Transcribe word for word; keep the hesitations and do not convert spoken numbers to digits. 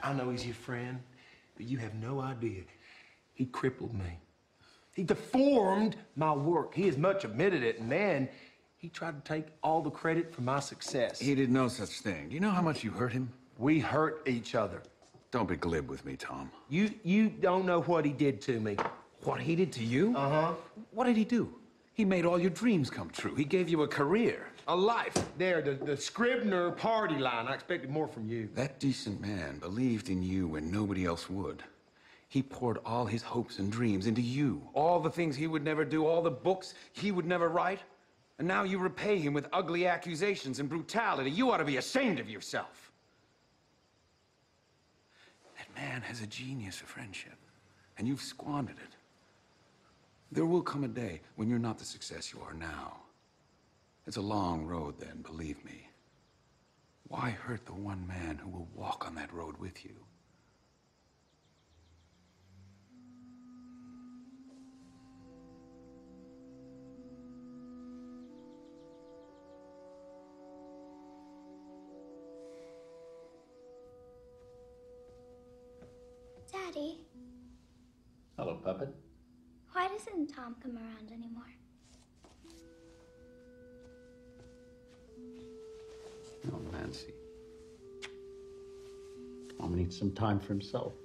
I know he's your friend, but you have no idea. He crippled me. He deformed my work. He has much admitted it, and then he tried to take all the credit for my success. He did no such thing. Do you know how much you hurt him? We hurt each other. Don't be glib with me, Tom. You you don't know what he did to me. What he did to you? Uh-huh. What did he do? He made all your dreams come true. He gave you a career, a life. There, the, the Scribner party line. I expected more from you. That decent man believed in you when nobody else would. He poured all his hopes and dreams into you. All the things he would never do, all the books he would never write. And now you repay him with ugly accusations and brutality. You ought to be ashamed of yourself. That man has a genius for friendship, and you've squandered it. There will come a day when you're not the success you are now. It's a long road then, believe me. Why hurt the one man who will walk on that road with you? Daddy. Hello, Puppet. Why doesn't Tom come around anymore? Oh, Nancy. Tom needs some time for himself.